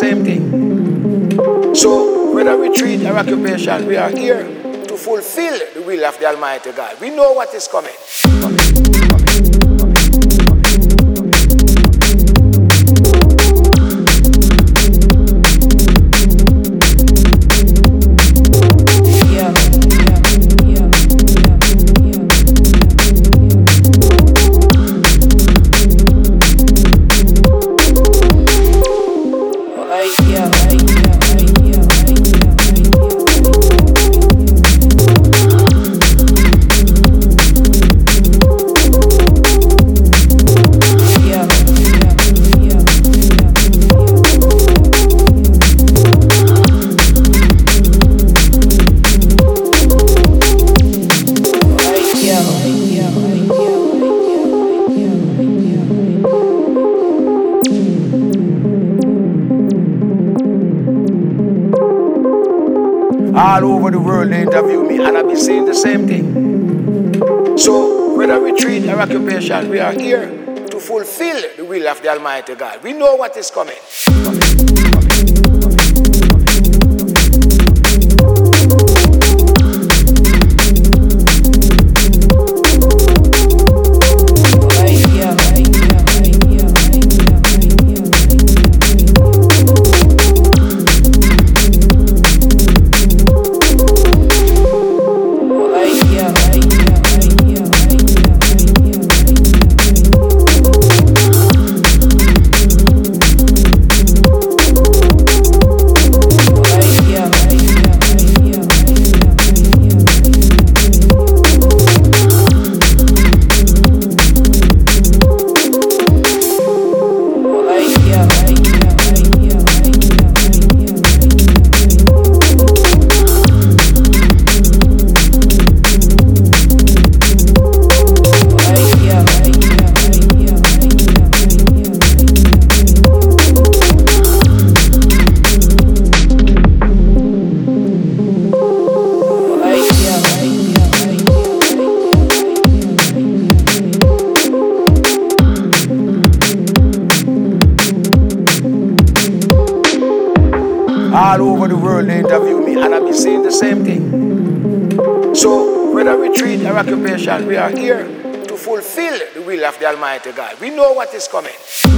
same thing. So, whether retreat or occupation, we are here to fulfill the will of the Almighty God. We know what is coming. All over the world they interview me and I be saying the same thing. So whether retreat or occupation, we are here to fulfill the will of the Almighty God. We know what is coming. All over the world they interview me and I be saying the same thing. So whether retreat or occupation, we are here to fulfill the will of the Almighty God. We know what is coming.